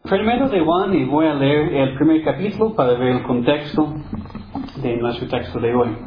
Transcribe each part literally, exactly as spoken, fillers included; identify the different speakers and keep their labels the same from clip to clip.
Speaker 1: Primero de Juan, y voy a leer el primer capítulo para ver el contexto de nuestro texto de hoy.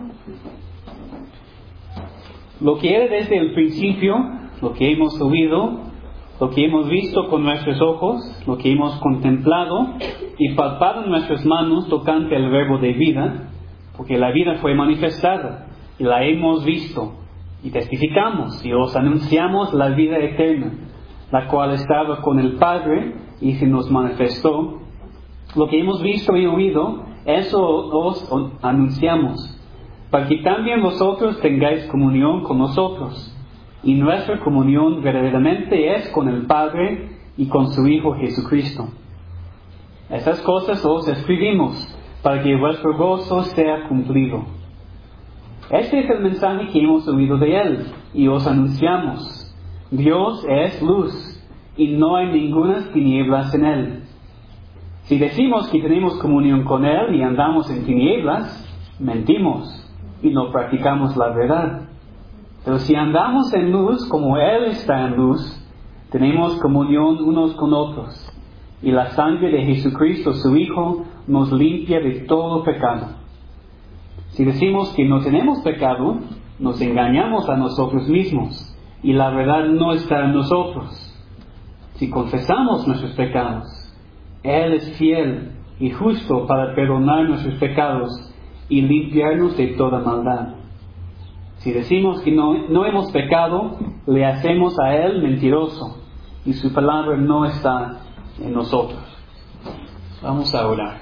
Speaker 1: Lo que era desde el principio, lo que hemos oído, lo que hemos visto con nuestros ojos, lo que hemos contemplado y palpado en nuestras manos tocante al verbo de vida, porque la vida fue manifestada y la hemos visto y testificamos y os anunciamos la vida eterna, la cual estaba con el Padre y se nos manifestó. Lo que hemos visto y oído, eso os anunciamos, para que también vosotros tengáis comunión con nosotros. Y nuestra comunión verdaderamente es con el Padre y con su Hijo Jesucristo. Estas cosas os escribimos para que vuestro gozo sea cumplido. Este es el mensaje que hemos oído de Él y os anunciamos. Dios es luz y no hay ninguna tinieblas en Él. Si decimos que tenemos comunión con Él y andamos en tinieblas, mentimos y no practicamos la verdad. Pero si andamos en luz como Él está en luz, tenemos comunión unos con otros, y la sangre de Jesucristo, su Hijo, nos limpia de todo pecado. Si decimos que no tenemos pecado, nos engañamos a nosotros mismos, y la verdad no está en nosotros. Si confesamos nuestros pecados, Él es fiel y justo para perdonar nuestros pecados y limpiarnos de toda maldad. Si decimos que no, no hemos pecado, le hacemos a Él mentiroso, y su palabra no está en nosotros. Vamos a orar.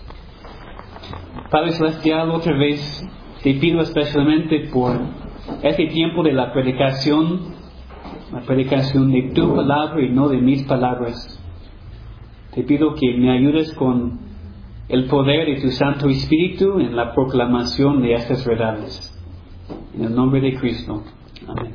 Speaker 1: Padre Celestial, otra vez te pido especialmente por este tiempo de la predicación, la predicación de tu palabra y no de mis palabras. Te pido que me ayudes con el poder de tu Santo Espíritu en la proclamación de estas verdades. En el nombre de Cristo. Amén.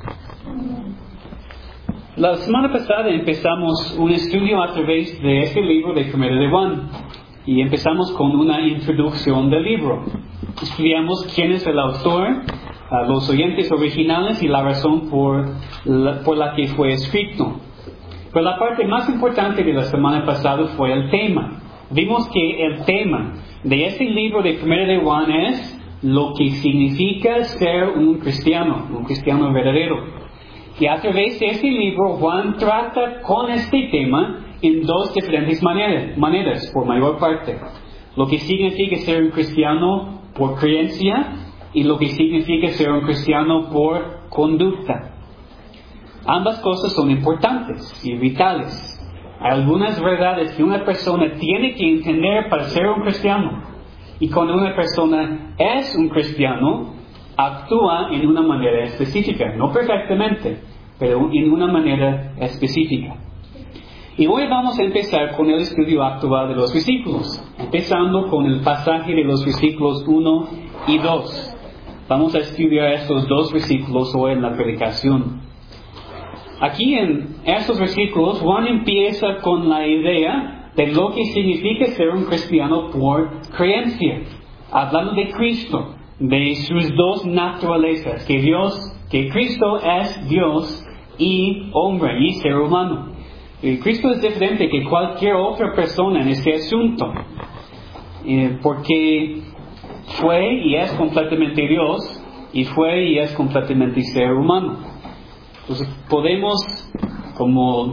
Speaker 1: La semana pasada empezamos un estudio a través de este libro de Primera de Juan. Y empezamos con una introducción del libro. Estudiamos quién es el autor, los oyentes originales y la razón por la, por la que fue escrito. Pero la parte más importante de la semana pasada fue el tema. Vimos que el tema de este libro de Primera de Juan es lo que significa ser un cristiano, un cristiano verdadero. Y a través de este libro, Juan trata con este tema en dos diferentes maneras, maneras, por mayor parte. Lo que significa ser un cristiano por creencia y lo que significa ser un cristiano por conducta. Ambas cosas son importantes y vitales. Hay algunas verdades que una persona tiene que entender para ser un cristiano. Y cuando una persona es un cristiano, actúa en una manera específica, no perfectamente, pero en una manera específica. Y hoy vamos a empezar con el estudio actual de los versículos, empezando con el pasaje de los versículos uno y dos. Vamos a estudiar estos dos versículos hoy en la predicación. Aquí en estos versículos, Juan empieza con la idea de lo que significa ser un cristiano por creencia, hablando de Cristo, de sus dos naturalezas, que Dios, que Cristo es Dios y hombre y ser humano. Y Cristo es diferente que cualquier otra persona en este asunto, eh, porque fue y es completamente Dios y fue y es completamente ser humano. Entonces podemos, como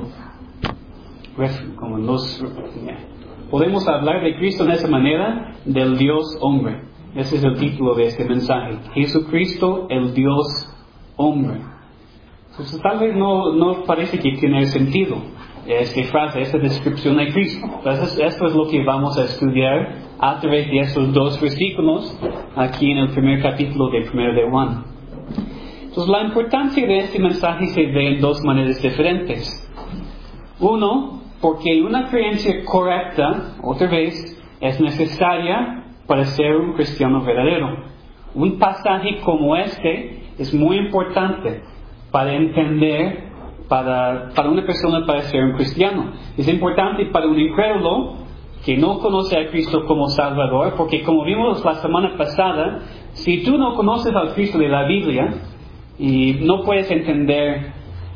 Speaker 1: Como nos, podemos hablar de Cristo en esa manera, del Dios hombre. Ese es el título de este mensaje. Jesucristo, el Dios hombre. Entonces tal vez no, no parece que tiene sentido esta frase, esta descripción de Cristo. Entonces esto es lo que vamos a estudiar a través de estos dos versículos aquí en el primer capítulo de Primera de Juan. Entonces la importancia de este mensaje se ve en dos maneras diferentes. Uno, porque una creencia correcta, otra vez, es necesaria para ser un cristiano verdadero. Un pasaje como este es muy importante para entender, para, para una persona para ser un cristiano. Es importante para un incrédulo que no conoce a Cristo como Salvador, porque como vimos la semana pasada, si tú no conoces al Cristo de la Biblia y no puedes entender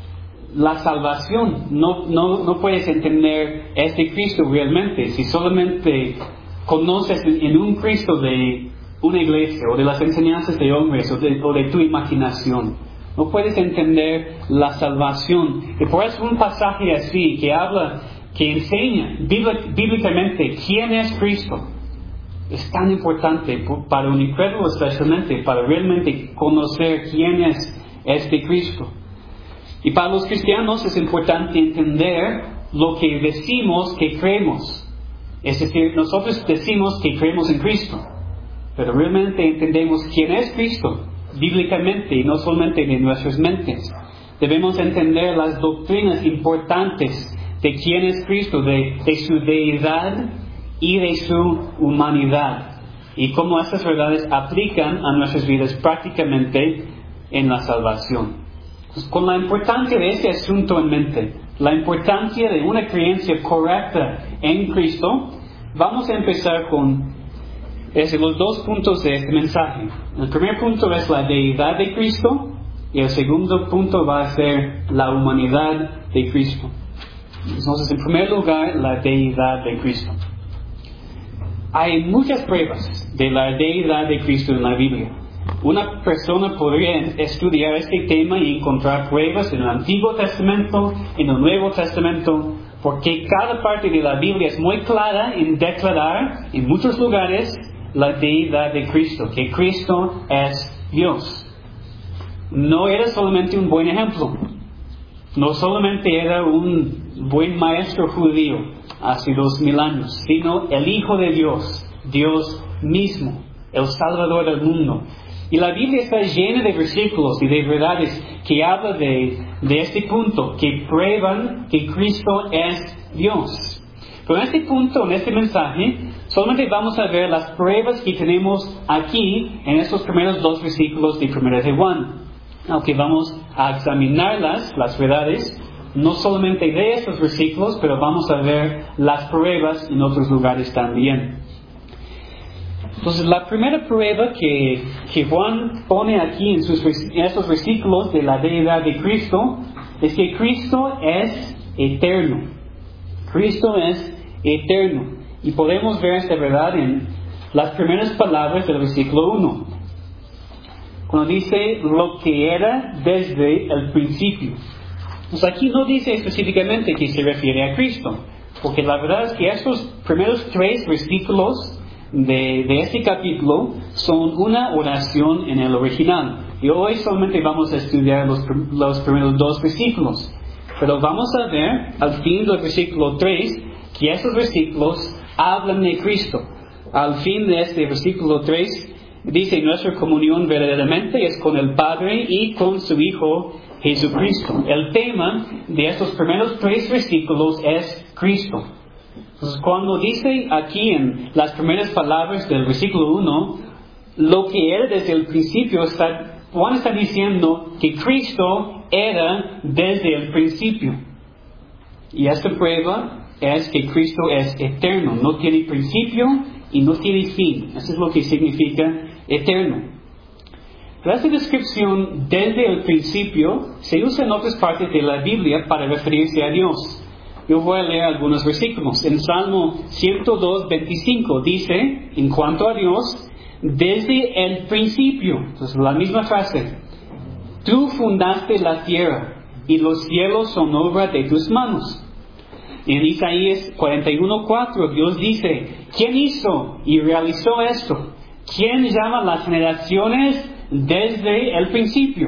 Speaker 1: la salvación. No, no, no puedes entender este Cristo realmente si solamente conoces en un Cristo de una iglesia o de las enseñanzas de hombres o de, o de tu imaginación. No puedes entender la salvación. Y por eso un pasaje así que habla, que enseña bíblicamente quién es Cristo, es tan importante para un incrédulo, especialmente para realmente conocer quién es este Cristo. Y para los cristianos es importante entender lo que decimos que creemos. Es decir, nosotros decimos que creemos en Cristo, pero realmente entendemos quién es Cristo bíblicamente y no solamente en nuestras mentes. Debemos entender las doctrinas importantes de quién es Cristo, de, de su deidad y de su humanidad, y cómo estas verdades aplican a nuestras vidas prácticamente en la salvación. Pues, con la importancia de este asunto en mente, la importancia de una creencia correcta en Cristo, vamos a empezar con es los dos puntos de este mensaje. El primer punto es la deidad de Cristo y el segundo punto va a ser la humanidad de Cristo. Entonces, en primer lugar, la deidad de Cristo. Hay muchas pruebas de la deidad de Cristo en la Biblia. Una persona podría estudiar este tema y encontrar pruebas en el Antiguo Testamento, en el Nuevo Testamento, porque cada parte de la Biblia es muy clara en declarar en muchos lugares la deidad de Cristo, que Cristo es Dios. No era solamente un buen ejemplo, no solamente era un buen maestro judío hace dos mil años, sino el Hijo de Dios, Dios mismo, el Salvador del mundo. Y la Biblia está llena de versículos y de verdades que hablan de, de este punto, que prueban que Cristo es Dios. Pero en este punto, en este mensaje, solamente vamos a ver las pruebas que tenemos aquí en estos primeros dos versículos de primera de Juan. Aunque vamos a examinarlas, las verdades, no solamente de estos versículos, pero vamos a ver las pruebas en otros lugares también. Entonces, la primera prueba que, que Juan pone aquí en, sus, en estos versículos de la deidad de Cristo es que Cristo es eterno. Cristo es eterno. Y podemos ver esta verdad en las primeras palabras del versículo uno. Cuando dice lo que era desde el principio. Pues aquí no dice específicamente que se refiere a Cristo. Porque la verdad es que estos primeros tres versículos de, de este capítulo son una oración en el original. Y hoy solamente vamos a estudiar los, los primeros dos versículos. Pero vamos a ver al fin del versículo tres que estos versículos hablan de Cristo. Al fin de este versículo tres dice: nuestra comunión verdaderamente es con el Padre y con su Hijo Jesucristo. El tema de estos primeros tres versículos es Cristo. Entonces, cuando dice aquí en las primeras palabras del versículo uno, lo que era desde el principio, está, Juan está diciendo que Cristo era desde el principio. Y esta prueba es que Cristo es eterno, no tiene principio y no tiene fin. Eso es lo que significa eterno. Pero esta descripción desde el principio se usa en otras partes de la Biblia para referirse a Dios. Yo voy a leer algunos versículos. En Salmo ciento dos, veinticinco dice, en cuanto a Dios, desde el principio, entonces la misma frase, tú fundaste la tierra y los cielos son obra de tus manos. En Isaías cuarenta y uno, cuatro, Dios dice, ¿quién hizo y realizó esto? ¿Quién llama las generaciones desde el principio?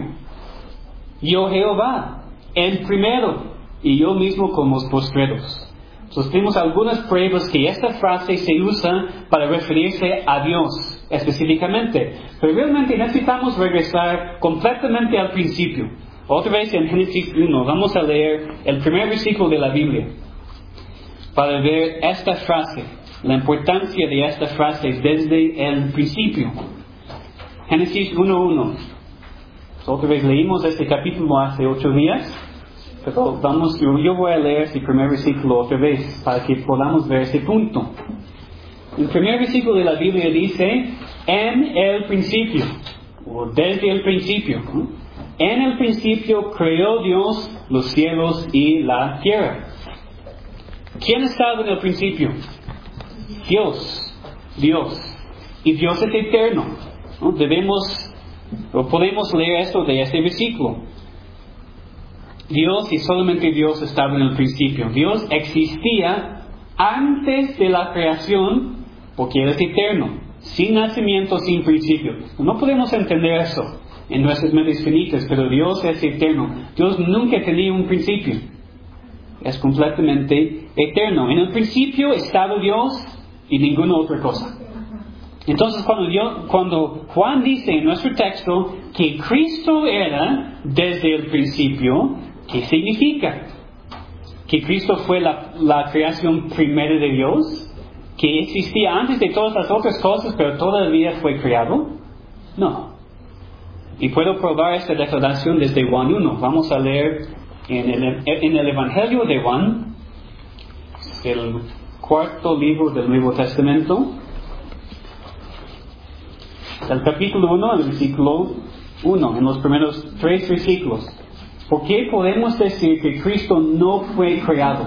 Speaker 1: Yo Jehová, el primero, y yo mismo con los postreros. Entonces tenemos algunas pruebas que esta frase se usa para referirse a Dios específicamente. Pero realmente necesitamos regresar completamente al principio. Otra vez en Génesis uno, vamos a leer el primer versículo de la Biblia para ver esta frase, la importancia de esta frase desde el principio. Génesis uno uno. Otra vez leímos este capítulo hace ocho días, pero vamos, yo, yo voy a leer este primer versículo otra vez para que podamos ver ese punto. El primer versículo de la Biblia dice, en el principio, o desde el principio. ¿no? En el principio creó Dios los cielos y la tierra. ¿Quién estaba en el principio? Dios. Dios. Y Dios es eterno, ¿no? Debemos, o podemos leer esto de este versículo. Dios y solamente Dios estaba en el principio. Dios existía antes de la creación porque Él es eterno, sin nacimiento, sin principio. No podemos entender eso en nuestras mentes finitas, pero Dios es eterno. Dios nunca tenía un principio. Es completamente eterno. En el principio estaba Dios y ninguna otra cosa. Entonces cuando, Dios, cuando Juan dice en nuestro texto que Cristo era desde el principio, ¿qué significa? ¿Que Cristo fue la, la creación primera de Dios? ¿Que existía antes de todas las otras cosas pero todavía fue creado? No. Y puedo probar esta declaración desde Juan uno. Vamos a leer en el, en el Evangelio de Juan, el cuarto libro del Nuevo Testamento, el capítulo uno, el versículo uno, en los primeros tres versículos. ¿Por qué podemos decir que Cristo no fue creado?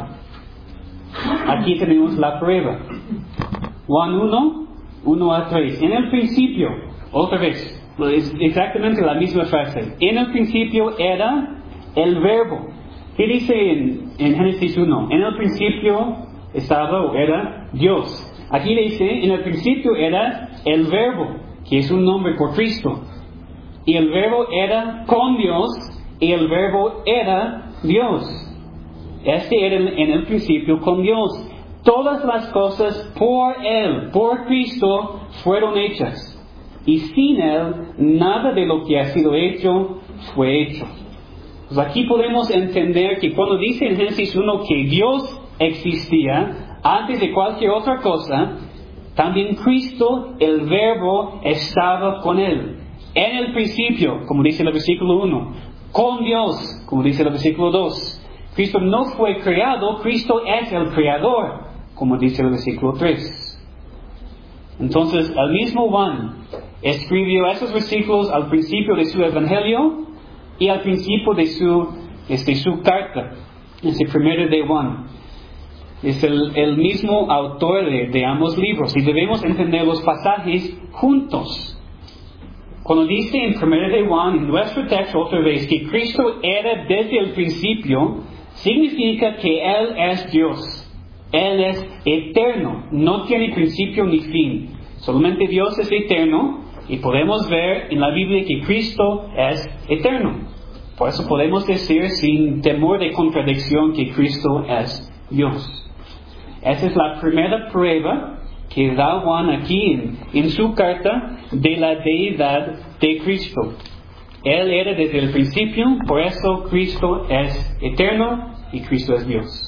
Speaker 1: Aquí tenemos la prueba. Juan uno, uno a tres. En el principio, otra vez, es exactamente la misma frase. En el principio era el verbo. ¿Qué dice en, en Génesis uno? En el principio estaba o era Dios. Aquí dice, en el principio era el verbo, que es un nombre por Cristo. Y el verbo era con Dios, y el verbo era Dios. Este era en el principio con Dios. Todas las cosas por Él, por Cristo, fueron hechas. Y sin Él, nada de lo que ha sido hecho, fue hecho. Pues aquí podemos entender que cuando dice en Génesis uno que Dios existía antes de cualquier otra cosa, también Cristo, el verbo, estaba con Él. En el principio, como dice el versículo uno, con Dios, como dice el versículo dos. Cristo no fue creado, Cristo es el creador, como dice el versículo tres. Entonces, el mismo Juan escribió esos versículos al principio de su evangelio y al principio de su, este, su carta, ese primero de Juan. Es el, el mismo autor de, de ambos libros y debemos entender los pasajes juntos. Cuando dice en primero de Juan, en nuestro texto otra vez, que Cristo era desde el principio, significa que Él es Dios. Él es eterno, no tiene principio ni fin. Solamente Dios es eterno y podemos ver en la Biblia que Cristo es eterno. Por eso podemos decir sin temor de contradicción que Cristo es Dios. Esa es la primera prueba que da Juan aquí en, en su carta de la deidad de Cristo. Él era desde el principio, por eso Cristo es eterno y Cristo es Dios.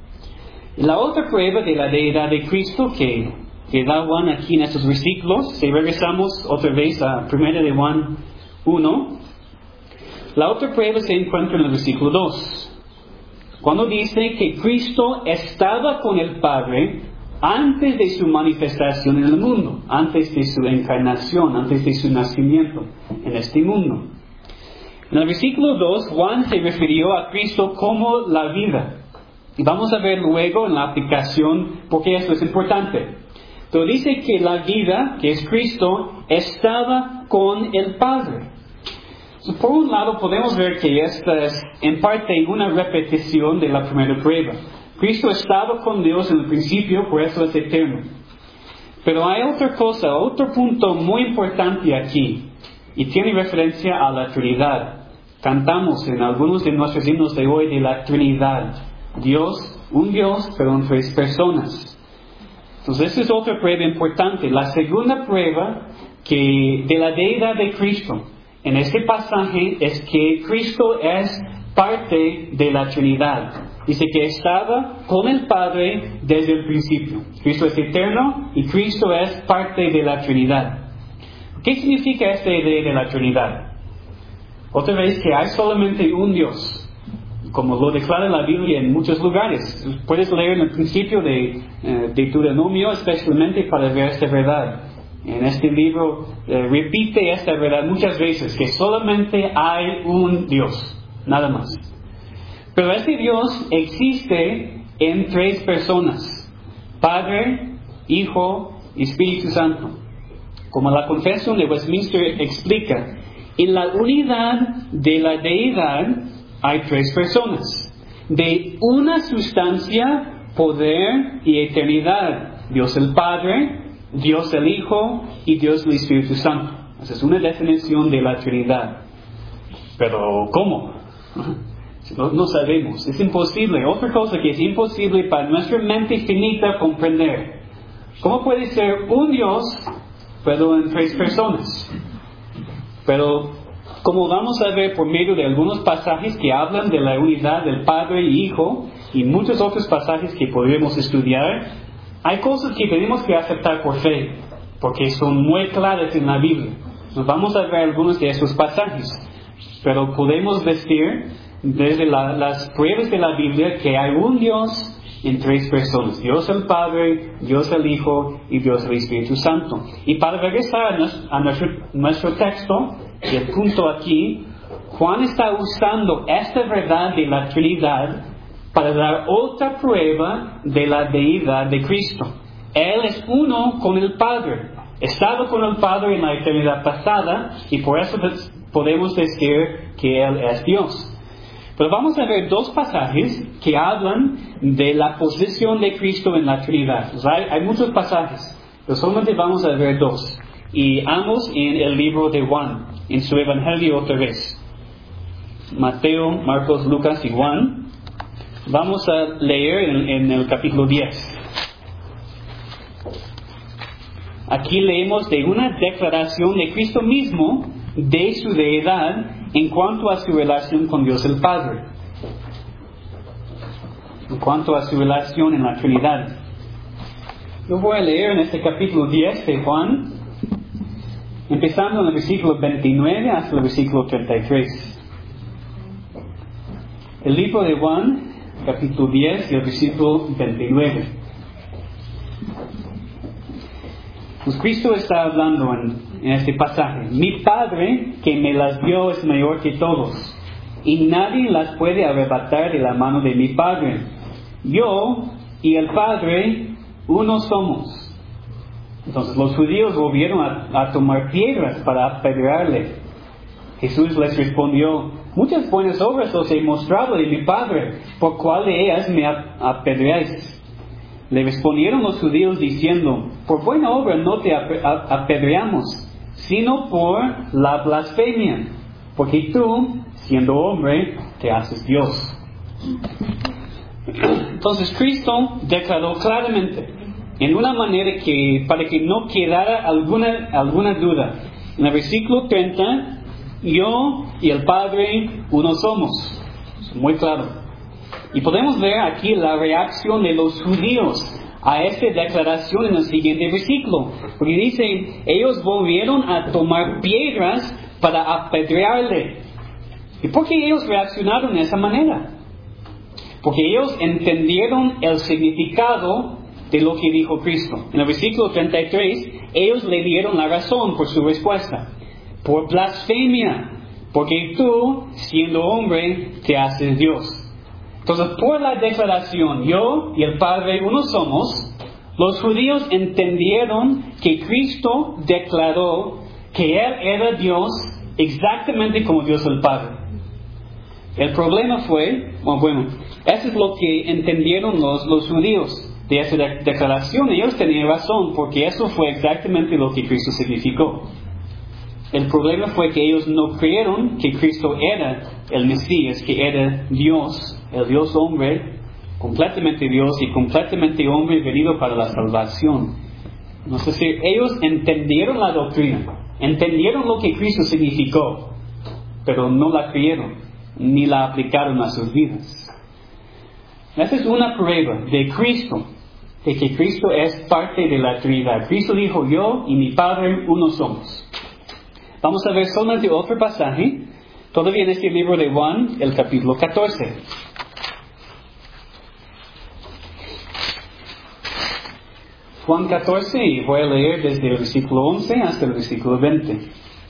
Speaker 1: La otra prueba de la deidad de Cristo que, que da Juan aquí en estos versículos, si regresamos otra vez a primero de Juan uno, la otra prueba se encuentra en el versículo dos. Cuando dice que Cristo estaba con el Padre antes de su manifestación en el mundo, antes de su encarnación, antes de su nacimiento en este mundo. En el versículo dos, Juan se refirió a Cristo como la vida. Y vamos a ver luego en la aplicación porque esto es importante. Pero dice que la vida, que es Cristo, estaba con el Padre. Por un lado podemos ver que esta es en parte una repetición de la primera prueba. Cristo estaba con Dios en el principio, por eso es eterno. Pero hay otra cosa, otro punto muy importante aquí, y tiene referencia a la Trinidad. Cantamos en algunos de nuestros himnos de hoy de la Trinidad. Dios, un Dios, pero en tres personas. Entonces esa es otra prueba importante. La segunda prueba que de la deidad de Cristo en este pasaje es que Cristo es parte de la Trinidad. Dice que estaba con el Padre desde el principio. Cristo es eterno y Cristo es parte de la Trinidad. ¿Qué significa esta idea de la Trinidad? Otra vez que hay solamente un Dios, como lo declara la Biblia en muchos lugares. Puedes leer en el principio de eh, Deuteronomio especialmente para ver esta verdad. En este libro eh, repite esta verdad muchas veces, que solamente hay un Dios, nada más. Pero este Dios existe en tres personas: Padre, Hijo y Espíritu Santo. Como la Confesión de Westminster explica, en la unidad de la deidad hay tres personas, de una sustancia, poder y eternidad: Dios el Padre, Dios el Hijo y Dios el Espíritu Santo. Esa es una definición de la Trinidad. Pero ¿cómo? No, no sabemos, es imposible. Otra cosa que es imposible para nuestra mente finita comprender: ¿cómo puede ser un Dios, pero en tres personas? Pero como vamos a ver por medio de algunos pasajes que hablan de la unidad del Padre y Hijo, y muchos otros pasajes que podremos estudiar, hay cosas que tenemos que aceptar por fe, porque son muy claras en la Biblia. Nos vamos a ver algunos de esos pasajes, pero podemos decir desde la, las pruebas de la Biblia que hay un Dios en tres personas: Dios el Padre, Dios el Hijo y Dios el Espíritu Santo. Y para regresar a nuestro, a nuestro, nuestro texto, y el punto aquí, Juan está usando esta verdad de la Trinidad para dar otra prueba de la deidad de Cristo. Él es uno con el Padre, estaba con el Padre en la eternidad pasada, y por eso podemos decir que Él es Dios. Pero vamos a ver dos pasajes que hablan de la posición de Cristo en la Trinidad. O sea, hay, hay muchos pasajes, pero solamente vamos a ver dos. Y ambos en el libro de Juan, en su Evangelio otra vez. Mateo, Marcos, Lucas y Juan. Vamos a leer en, en el capítulo diez. Aquí leemos de una declaración de Cristo mismo de su deidad en cuanto a su relación con Dios el Padre, en cuanto a su relación en la Trinidad. Yo voy a leer en este capítulo diez de Juan, empezando en el versículo veintinueve hasta el versículo treinta y tres. El libro de Juan, capítulo diez y el versículo veintinueve. Pues Cristo está hablando en, en este pasaje: mi Padre que me las dio es mayor que todos, y nadie las puede arrebatar de la mano de mi Padre. Yo y el Padre uno somos. Entonces los judíos volvieron a, a tomar piedras para apedrearle. Jesús les respondió: muchas buenas obras os he mostrado de mi Padre, ¿por cuál de ellas me apedreáis? Le respondieron los judíos diciendo: por buena obra no te apedreamos, sino por la blasfemia, porque tú, siendo hombre, te haces Dios. Entonces Cristo declaró claramente, en una manera que, para que no quedara alguna, alguna duda, en el versículo treinta: yo y el Padre uno somos. Muy claro. Y podemos ver aquí la reacción de los judíos a esta declaración en el siguiente versículo. Porque dice: ellos volvieron a tomar piedras para apedrearle. ¿Y por qué ellos reaccionaron de esa manera? Porque ellos entendieron el significado de lo que dijo Cristo. En el versículo treinta y tres, ellos le dieron la razón por su respuesta: por blasfemia, porque tú, siendo hombre, te haces Dios. Entonces, por la declaración, yo y el Padre uno somos, los judíos entendieron que Cristo declaró que Él era Dios exactamente como Dios el Padre. El problema fue, bueno, bueno eso es lo que entendieron los, los judíos de esa de- declaración. Ellos tenían razón, porque eso fue exactamente lo que Cristo significó. El problema fue que ellos no creyeron que Cristo era el Mesías, que era Dios, el Dios hombre, completamente Dios y completamente hombre venido para la salvación. Entonces, ellos entendieron la doctrina, entendieron lo que Cristo significó, pero no la creyeron, ni la aplicaron a sus vidas. Esa es una prueba de Cristo, de que Cristo es parte de la Trinidad. Cristo dijo: yo y mi Padre uno somos. Vamos a ver solamente otro pasaje, todavía en este libro de Juan, el capítulo catorce. Juan catorce, y voy a leer desde el versículo once hasta el versículo veinte.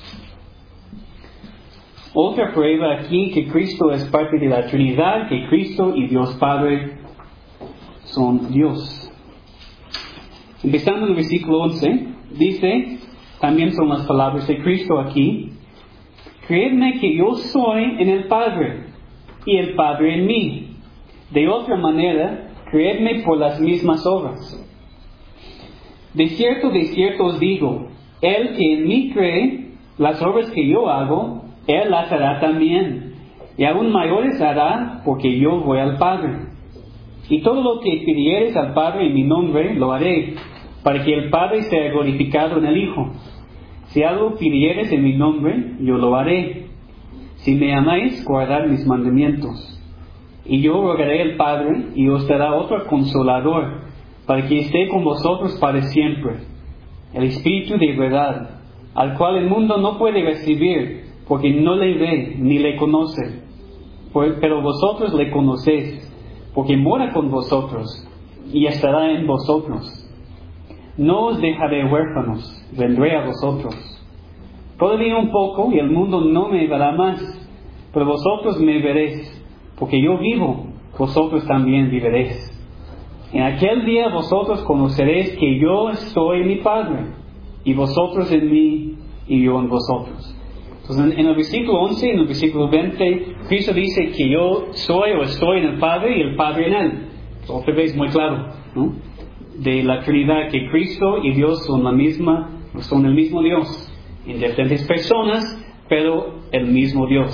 Speaker 1: Otra prueba aquí que Cristo es parte de la Trinidad, que Cristo y Dios Padre son Dios. Empezando en el versículo once, dice, también son las palabras de Cristo aquí: creedme que yo soy en el Padre, y el Padre en mí. De otra manera, creedme por las mismas obras. De cierto, de cierto os digo, el que en mí cree, las obras que yo hago, él las hará también, y aún mayores hará, porque yo voy al Padre. Y todo lo que pidiereis al Padre en mi nombre, lo haré, para que el Padre sea glorificado en el Hijo. Si algo pidiereis en mi nombre, yo lo haré. Si me amáis, guardad mis mandamientos. Y yo rogaré al Padre, y os dará otro Consolador, para que esté con vosotros para siempre, el Espíritu de verdad, al cual el mundo no puede recibir, porque no le ve ni le conoce. Pero vosotros le conocéis, porque mora con vosotros, y estará en vosotros. No os dejaré huérfanos, vendré a vosotros. Todavía un poco, y el mundo no me verá más, pero vosotros me veréis, porque yo vivo, vosotros también viviréis. En aquel día vosotros conoceréis que yo estoy en mi Padre, y vosotros en mí, y yo en vosotros. Entonces, en el versículo once, en el versículo veinte, Cristo dice que yo soy o estoy en el Padre y el Padre en Él. Otra vez muy claro, ¿no? De la Trinidad, que Cristo y Dios son la misma, son el mismo Dios, en diferentes personas, pero el mismo Dios.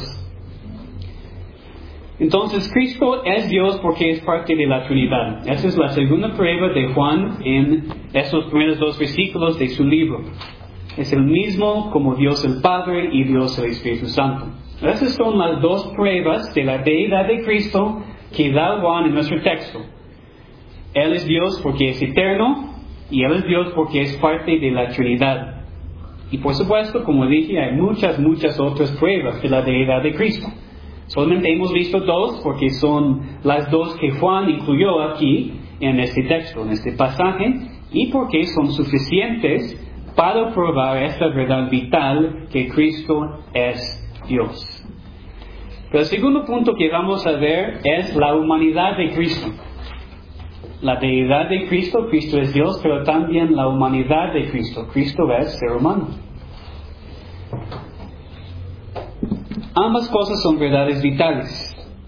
Speaker 1: Entonces, Cristo es Dios porque es parte de la Trinidad. Esa es la segunda prueba de Juan en esos primeros dos versículos de su libro. Es el mismo como Dios el Padre y Dios el Espíritu Santo. Esas son las dos pruebas de la deidad de Cristo que da Juan en nuestro texto. Él es Dios porque es eterno, y Él es Dios porque es parte de la Trinidad. Y por supuesto, como dije, hay muchas, muchas otras pruebas de la deidad de Cristo. Solamente hemos visto dos porque son las dos que Juan incluyó aquí en este texto, en este pasaje, y porque son suficientes para probar esta verdad vital que Cristo es Dios. Pero el segundo punto que vamos a ver es la humanidad de Cristo. La deidad de Cristo, Cristo es Dios, pero también la humanidad de Cristo. Cristo es ser humano. Ambas cosas son verdades vitales.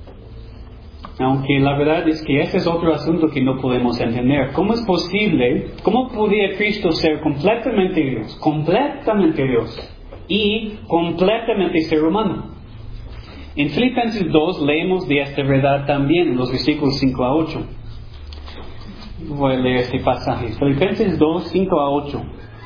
Speaker 1: Aunque la verdad es que ese es otro asunto que no podemos entender. ¿Cómo es posible, cómo podría Cristo ser completamente Dios, completamente Dios y completamente ser humano? En Filipenses dos leemos de esta verdad también en los versículos cinco a ocho. Voy a leer este pasaje. Filipenses dos, cinco a ocho.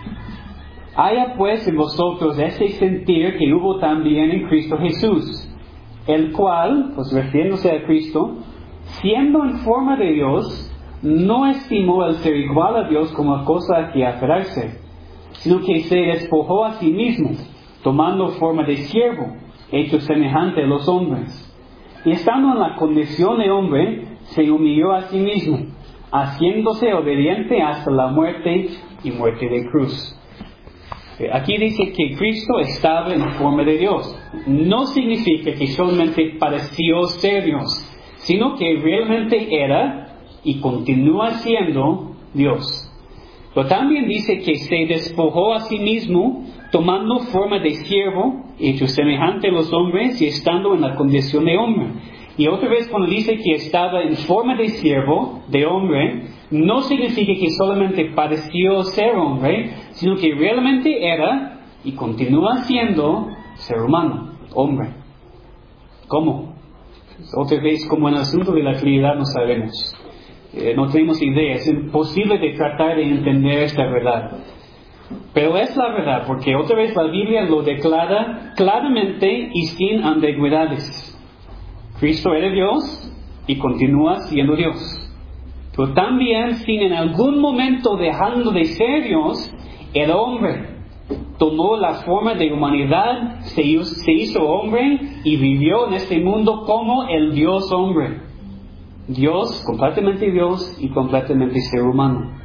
Speaker 1: Haya pues en vosotros este sentir que hubo también en Cristo Jesús, el cual, pues refiriéndose a Cristo, siendo en forma de Dios, no estimó el ser igual a Dios como cosa a que aferrarse, sino que se despojó a sí mismo, tomando forma de siervo, hecho semejante a los hombres. Y estando en la condición de hombre, se humilló a sí mismo, haciéndose obediente hasta la muerte y muerte de cruz. Aquí dice que Cristo estaba en forma de Dios. No significa que solamente pareció ser Dios, sino que realmente era y continúa siendo Dios. Pero también dice que se despojó a sí mismo, tomando forma de siervo, hecho semejante a los hombres y estando en la condición de hombre. Y otra vez cuando dice que estaba en forma de siervo, de hombre, no significa que solamente pareció ser hombre, sino que realmente era y continúa siendo ser humano, hombre. ¿Cómo? Otra vez, como en el asunto de la Trinidad no sabemos. Eh, no tenemos idea, es imposible de tratar de entender esta verdad. Pero es la verdad, porque otra vez la Biblia lo declara claramente y sin ambigüedades. Cristo era Dios y continúa siendo Dios. Pero también, sin en algún momento dejando de ser Dios, el hombre tomó la forma de humanidad, se hizo, se hizo hombre y vivió en este mundo como el Dios hombre. Dios, completamente Dios y completamente ser humano.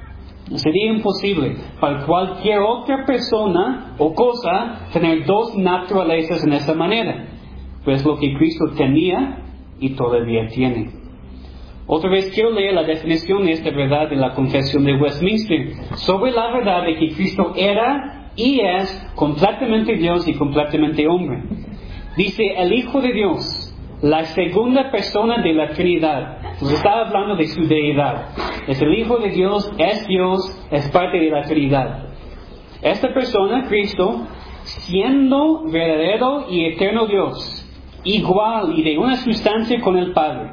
Speaker 1: Sería imposible para cualquier otra persona o cosa tener dos naturalezas en esa manera. Pues lo que Cristo tenía y todavía tiene. Otra vez quiero leer la definición de esta verdad de la Confesión de Westminster sobre la verdad de que Cristo era y es completamente Dios y completamente hombre. Dice, el Hijo de Dios, la segunda persona de la Trinidad. Entonces está hablando de su deidad. Es el Hijo de Dios, es Dios, es parte de la Trinidad. Esta persona, Cristo, siendo verdadero y eterno Dios, igual y de una sustancia con el Padre,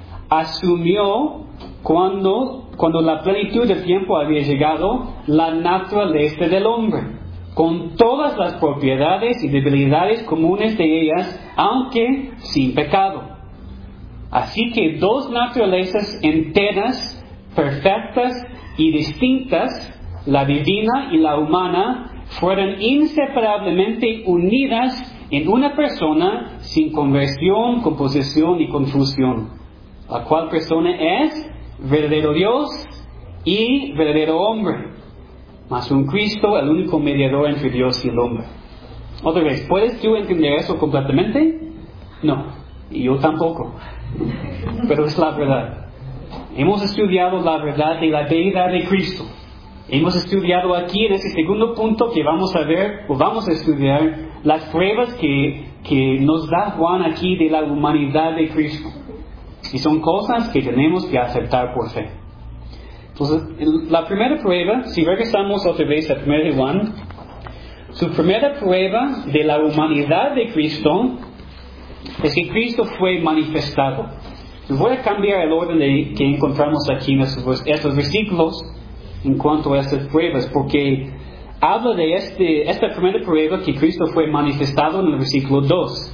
Speaker 1: asumió cuando, cuando la plenitud del tiempo había llegado, la naturaleza del hombre, con todas las propiedades y debilidades comunes de ellas, aunque sin pecado. Así que dos naturalezas enteras, perfectas y distintas, la divina y la humana, fueron inseparablemente unidas en una persona sin conversión, composición y confusión. La cual persona es verdadero Dios y verdadero hombre. Mas un Cristo, el único mediador entre Dios y el hombre. Otra vez, ¿puedes tú entender eso completamente? No, y yo tampoco. Pero es la verdad. Hemos estudiado la verdad de la deidad de Cristo. Hemos estudiado aquí en este segundo punto que vamos a ver, o vamos a estudiar, las pruebas que, que nos da Juan aquí de la humanidad de Cristo. Y son cosas que tenemos que aceptar por fe. Entonces, la primera prueba, si regresamos otra vez a primera de Juan, su primera prueba de la humanidad de Cristo es que Cristo fue manifestado. Voy a cambiar el orden de, que encontramos aquí en estos, estos versículos en cuanto a estas pruebas, porque habla de este, esta primera prueba que Cristo fue manifestado en el versículo dos.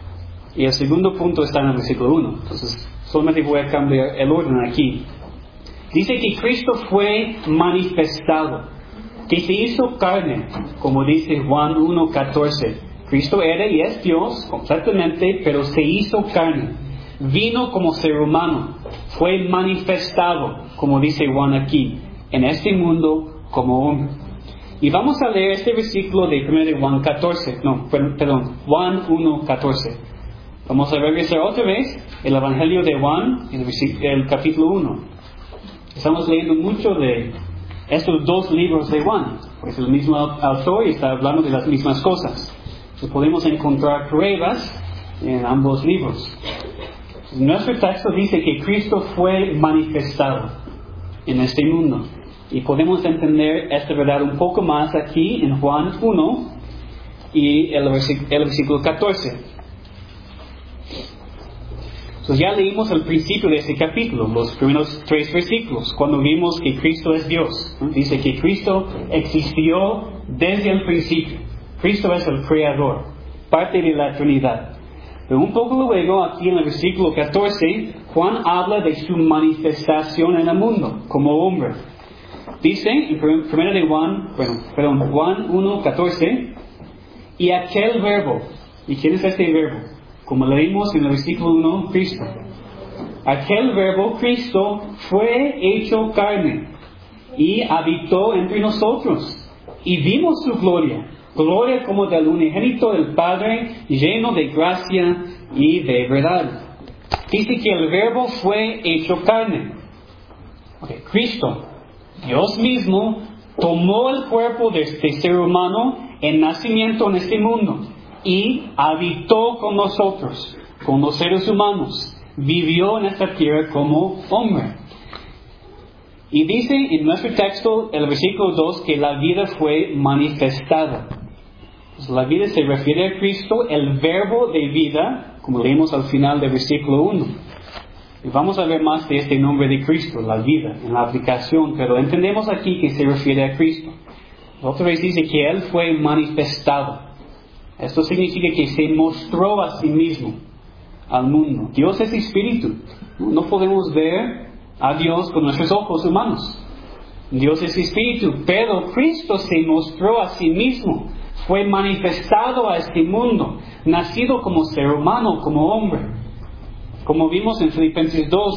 Speaker 1: Y el segundo punto está en el versículo uno. Entonces, solamente voy a cambiar el orden aquí. Dice que Cristo fue manifestado, que se hizo carne, como dice Juan uno catorce. Cristo era y es Dios completamente, pero se hizo carne. Vino como ser humano. Fue manifestado, como dice Juan aquí, en este mundo como hombre. Y vamos a leer este versículo de primero de Juan catorce. No, perdón, Juan uno catorce. Vamos a regresar otra vez el Evangelio de Juan, el, el capítulo uno. Estamos leyendo mucho de estos dos libros de Juan, porque es el mismo autor y está hablando de las mismas cosas. Entonces podemos encontrar pruebas en ambos libros. Nuestro texto dice que Cristo fue manifestado en este mundo. Y podemos entender esta verdad un poco más aquí en Juan uno y el, versículo, el versículo catorce. Entonces ya leímos el principio de este capítulo, los primeros tres versículos, cuando vimos que Cristo es Dios. Dice que Cristo existió desde el principio. Cristo es el creador, parte de la Trinidad. Pero un poco luego, aquí en el versículo catorce, Juan habla de su manifestación en el mundo, como hombre. Dice, en primera de Juan, bueno, perdón, Juan uno catorce, y aquel verbo, ¿y quién es este verbo? Como leímos en el versículo uno, Cristo. Aquel verbo, Cristo, fue hecho carne y habitó entre nosotros. Y vimos su gloria, gloria como del unigénito del Padre, lleno de gracia y de verdad. Dice que el verbo fue hecho carne. Okay. Cristo, Dios mismo, tomó el cuerpo de este ser humano en nacimiento en este mundo. Y habitó con nosotros, con los seres humanos. Vivió en esta tierra como hombre. Y dice en nuestro texto, el versículo dos, que la vida fue manifestada. Pues la vida se refiere a Cristo, el verbo de vida, como leímos al final del versículo uno. Y vamos a ver más de este nombre de Cristo, la vida, en la aplicación. Pero entendemos aquí que se refiere a Cristo. Otra vez dice que Él fue manifestado. Esto significa que se mostró a sí mismo al mundo. Dios es espíritu. No podemos ver a Dios con nuestros ojos humanos. Dios es espíritu, pero Cristo se mostró a sí mismo. Fue manifestado a este mundo, nacido como ser humano, como hombre. Como vimos en Filipenses dos,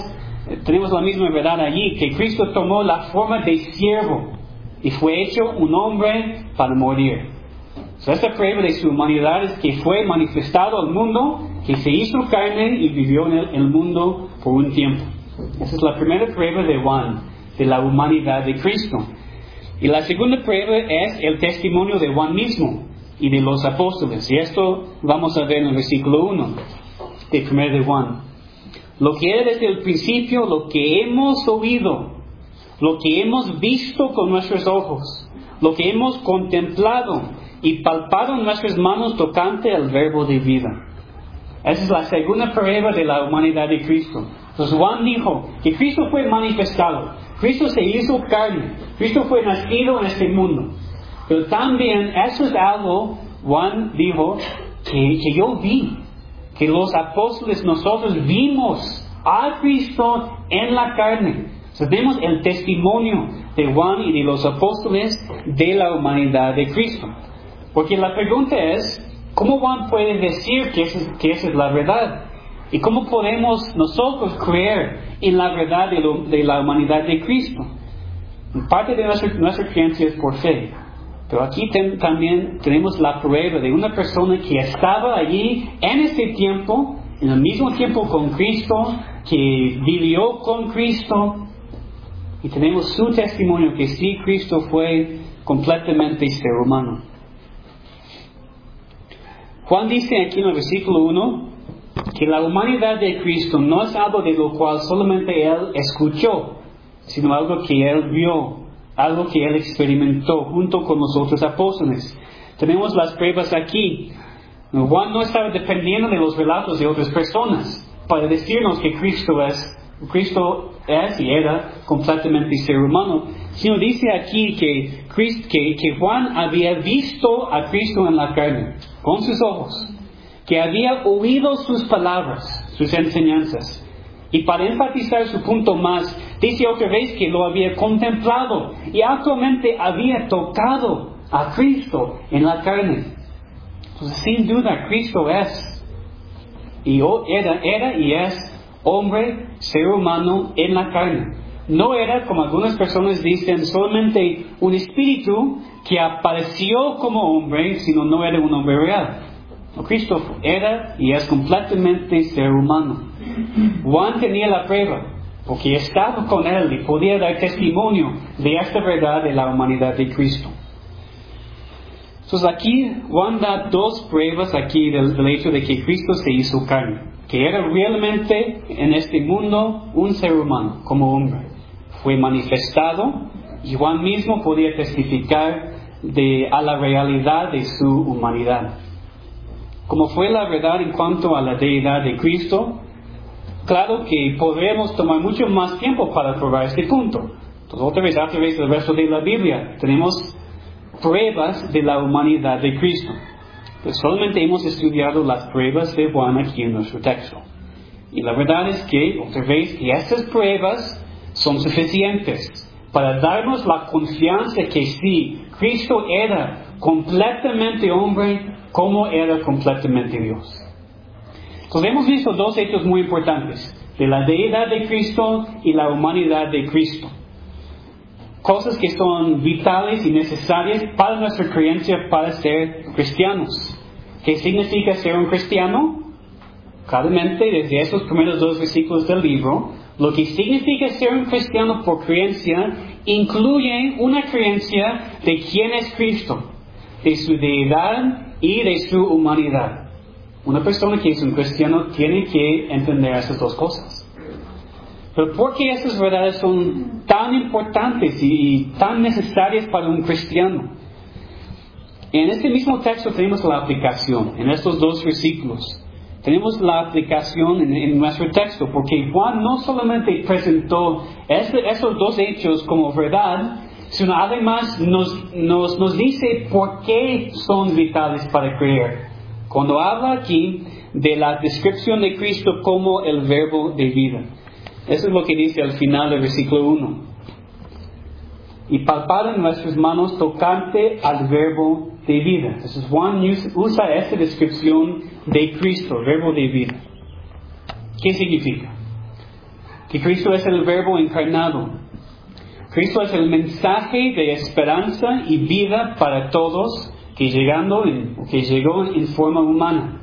Speaker 1: tenemos la misma verdad allí, que Cristo tomó la forma de siervo y fue hecho un hombre para morir. So, esta prueba de su humanidad es que fue manifestado al mundo, que se hizo carne y vivió en el, en el mundo por un tiempo. Esa es la primera prueba de Juan, de la humanidad de Cristo. Y la segunda prueba es el testimonio de Juan mismo y de los apóstoles. Y esto vamos a ver en el versículo uno de primero de Juan. Lo que era desde el principio, lo que hemos oído, lo que hemos visto con nuestros ojos, lo que hemos contemplado y palpado en nuestras manos tocante al verbo de vida. Esa es la segunda prueba de la humanidad de Cristo. Entonces Juan dijo que Cristo fue manifestado, Cristo se hizo carne, Cristo fue nacido en este mundo. Pero también eso es algo, Juan dijo, que, que yo vi, que los apóstoles nosotros vimos a Cristo en la carne. Entonces vemos el testimonio de Juan y de los apóstoles de la humanidad de Cristo. Porque la pregunta es, ¿cómo Juan puede decir que esa, que esa es la verdad? ¿Y cómo podemos nosotros creer en la verdad de, lo, de la humanidad de Cristo? Parte de nuestra, nuestra creencia es por fe. Pero aquí ten, también tenemos la prueba de una persona que estaba allí en ese tiempo, en el mismo tiempo con Cristo, que vivió con Cristo. Y tenemos su testimonio que sí, Cristo fue completamente ser humano. Juan dice aquí en el versículo uno que la humanidad de Cristo no es algo de lo cual solamente Él escuchó, sino algo que Él vio, algo que Él experimentó junto con los otros apóstoles. Tenemos las pruebas aquí. Juan no estaba dependiendo de los relatos de otras personas para decirnos que Cristo es, Cristo es y era completamente ser humano, sino dice aquí que, Christ, que, que Juan había visto a Cristo en la carne, con sus ojos, que había oído sus palabras, sus enseñanzas. Y para enfatizar su punto más, dice otra vez que lo había contemplado y actualmente había tocado a Cristo en la carne. Entonces, sin duda, Cristo es, y era, era y es hombre, ser humano en la carne. No era, como algunas personas dicen, solamente un espíritu que apareció como hombre, sino no era un hombre real. Cristo era y es completamente ser humano. Juan tenía la prueba, porque estaba con él y podía dar testimonio de esta verdad de la humanidad de Cristo. Entonces aquí Juan da dos pruebas aquí del, del hecho de que Cristo se hizo carne, que era realmente en este mundo un ser humano, como hombre. Fue manifestado y Juan mismo podía testificar de, a la realidad de su humanidad. Como fue la verdad en cuanto a la deidad de Cristo, claro que podremos tomar mucho más tiempo para probar este punto. Entonces, otra vez, a través del resto de la Biblia, tenemos pruebas de la humanidad de Cristo. Pues solamente hemos estudiado las pruebas de Juan aquí en nuestro texto. Y la verdad es que, otra vez, que estas pruebas son suficientes para darnos la confianza que sí, Cristo era completamente hombre, como era completamente Dios. Entonces hemos visto dos hechos muy importantes, de la deidad de Cristo y la humanidad de Cristo. Cosas que son vitales y necesarias para nuestra creencia para ser cristianos. ¿Qué significa ser un cristiano? Claramente, desde esos primeros dos versículos del libro, lo que significa ser un cristiano por creencia incluye una creencia de quién es Cristo, de su deidad y de su humanidad. Una persona que es un cristiano tiene que entender esas dos cosas. Pero ¿por qué esas verdades son tan importantes y, y tan necesarias para un cristiano? En este mismo texto tenemos la aplicación, en estos dos versículos. Tenemos la aplicación en, en nuestro texto, porque Juan no solamente presentó este, esos dos hechos como verdad, sino además nos, nos, nos dice por qué son vitales para creer. Cuando habla aquí de la descripción de Cristo como el verbo de vida. Eso es lo que dice al final del versículo uno. Y palpar en nuestras manos tocante al verbo de vida. Entonces Juan usa esta descripción de Cristo, verbo de vida. ¿Qué significa? que Cristo es el Verbo encarnado. Cristo es el mensaje de esperanza y vida para todos que, llegando en, que llegó en forma humana.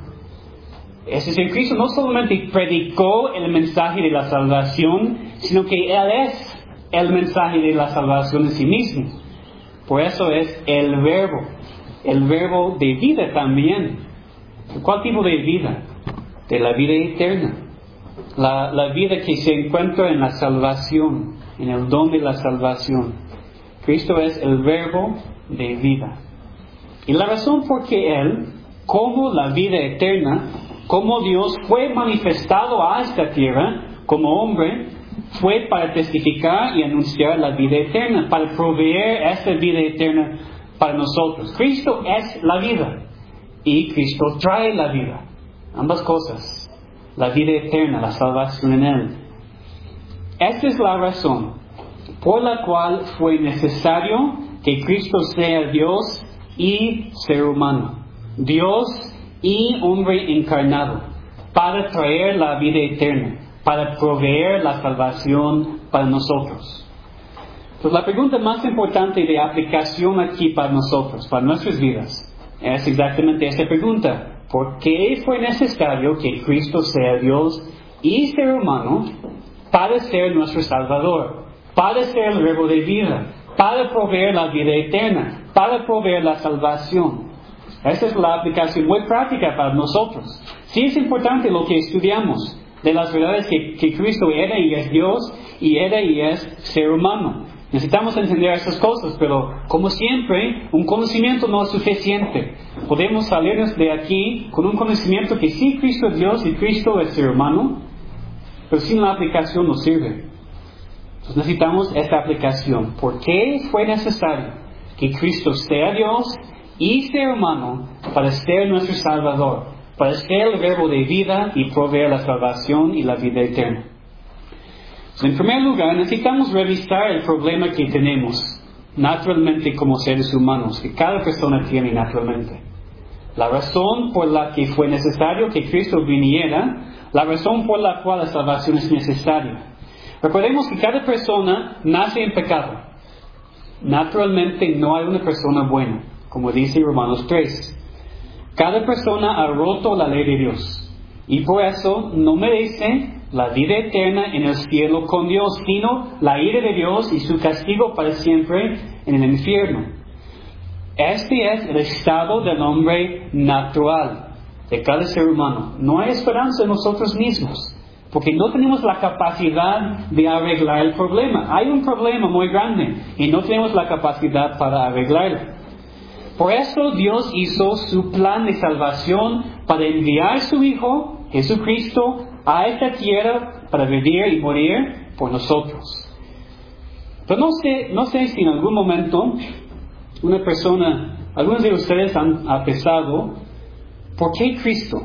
Speaker 1: Es decir, Cristo no solamente predicó el mensaje de la salvación, sino que Él es el mensaje de la salvación en sí mismo. Por eso es el Verbo, el Verbo de vida también. ¿Cuál tipo de vida? De la vida eterna. La, la vida que se encuentra en la salvación, en el don de la salvación. Cristo es el Verbo de vida. Y la razón por que Él, como la vida eterna, como Dios fue manifestado a esta tierra como hombre, fue para testificar y anunciar la vida eterna, para proveer esta vida eterna para nosotros. Cristo es la vida y Cristo trae la vida. Ambas cosas. La vida eterna, la salvación en Él. Esta es la razón por la cual fue necesario que Cristo sea Dios y ser humano. Dios y hombre encarnado, para traer la vida eterna, para proveer la salvación para nosotros. Entonces, la pregunta más importante de aplicación aquí para nosotros, para nuestras vidas, es exactamente esta pregunta. ¿Por qué fue necesario que Cristo sea Dios y ser humano para ser nuestro Salvador, para ser el Verbo de vida, para proveer la vida eterna, para proveer la salvación? Esa es la aplicación muy práctica para nosotros. Sí es importante lo que estudiamos de las verdades que, que Cristo era y es Dios y era y es ser humano. Necesitamos entender esas cosas, pero como siempre, un conocimiento no es suficiente. Podemos salirnos de aquí con un conocimiento que sí, Cristo es Dios y Cristo es ser humano, pero sin la aplicación no sirve. Entonces necesitamos esta aplicación. ¿Por qué fue necesario que Cristo sea Dios y ser humano para ser nuestro Salvador, para ser el Verbo de vida y proveer la salvación y la vida eterna? En primer lugar, necesitamos revisar el problema que tenemos naturalmente como seres humanos, que cada persona tiene naturalmente. La razón por la que fue necesario que Cristo viniera, la razón por la cual la salvación es necesaria. Recordemos que cada persona nace en pecado. Naturalmente no hay una persona buena, como dice Romanos tres. Cada persona ha roto la ley de Dios y por eso no merece la vida eterna en el cielo con Dios, sino la ira de Dios y su castigo para siempre en el infierno. Este es el estado del hombre natural, de cada ser humano. No hay esperanza en nosotros mismos, porque no tenemos la capacidad de arreglar el problema. Hay un problema muy grande y no tenemos la capacidad para arreglarlo. Por eso Dios hizo su plan de salvación para enviar a su Hijo, Jesucristo, a esta tierra para vivir y morir por nosotros. Pero no sé, no sé si en algún momento una persona, algunos de ustedes han, han pensado, ¿por qué Cristo?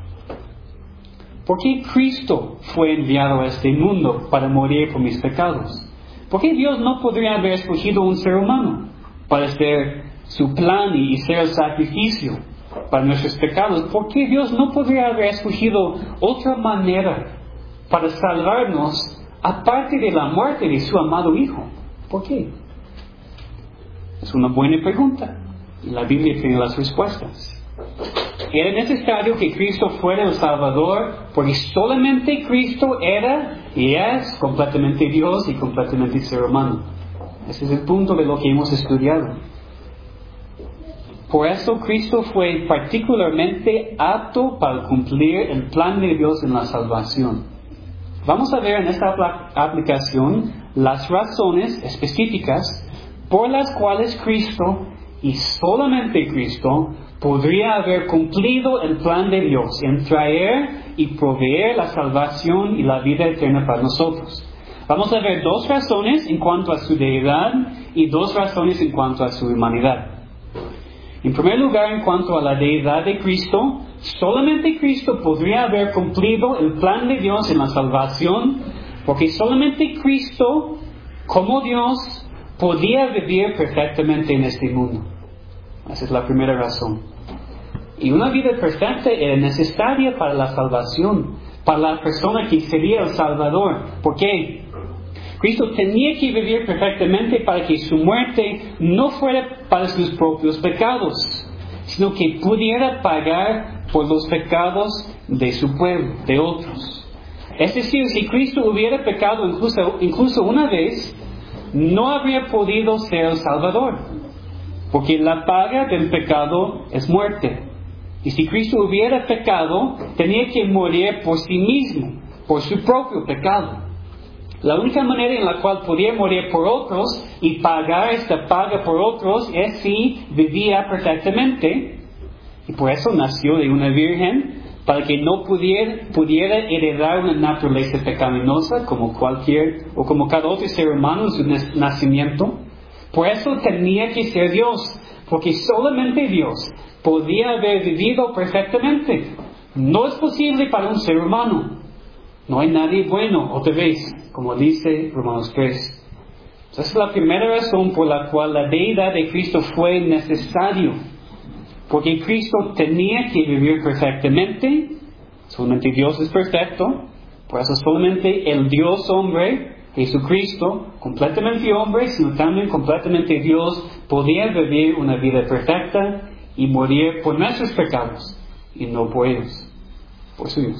Speaker 1: ¿Por qué Cristo fue enviado a este mundo para morir por mis pecados? ¿Por qué Dios no podría haber escogido un ser humano para hacer su plan y ser el sacrificio para nuestros pecados? ¿Por qué Dios no podría haber escogido otra manera para salvarnos aparte de la muerte de su amado Hijo? ¿Por qué? Es una buena pregunta y la Biblia tiene las respuestas. Era necesario que Cristo fuera el Salvador porque solamente Cristo era y es completamente Dios y completamente ser humano. Ese es el punto de lo que hemos estudiado. Por eso Cristo fue particularmente apto para cumplir el plan de Dios en la salvación. Vamos a ver en esta aplicación las razones específicas por las cuales Cristo y solamente Cristo podría haber cumplido el plan de Dios en traer y proveer la salvación y la vida eterna para nosotros. Vamos a ver dos razones en cuanto a su deidad y dos razones en cuanto a su humanidad. En primer lugar, en cuanto a la deidad de Cristo, solamente Cristo podría haber cumplido el plan de Dios en la salvación, porque solamente Cristo, como Dios, podía vivir perfectamente en este mundo. Esa es la primera razón. Y una vida perfecta era necesaria para la salvación, para la persona que sería el Salvador. ¿Por qué? Cristo tenía que vivir perfectamente para que su muerte no fuera para sus propios pecados, sino que pudiera pagar por los pecados de su pueblo, de otros. Es decir, si Cristo hubiera pecado incluso, incluso una vez, no habría podido ser el Salvador, porque la paga del pecado es muerte. Y si Cristo hubiera pecado, tenía que morir por sí mismo, por su propio pecado. La única manera en la cual podía morir por otros y pagar esta paga por otros es si vivía perfectamente, y por eso nació de una virgen, para que no pudiera, pudiera heredar una naturaleza pecaminosa como cualquier, o como cada otro ser humano en su nacimiento. Por eso tenía que ser Dios, porque solamente Dios podía haber vivido perfectamente. No es posible para un ser humano. No hay nadie bueno, otra vez, como dice Romanos tres. Esa es la primera razón por la cual la deidad de Cristo fue necesario. Porque Cristo tenía que vivir perfectamente. Solamente Dios es perfecto. Por eso solamente el Dios hombre, Jesucristo, completamente hombre, sino también completamente Dios, podía vivir una vida perfecta y morir por nuestros pecados, y no por ellos, por suyos.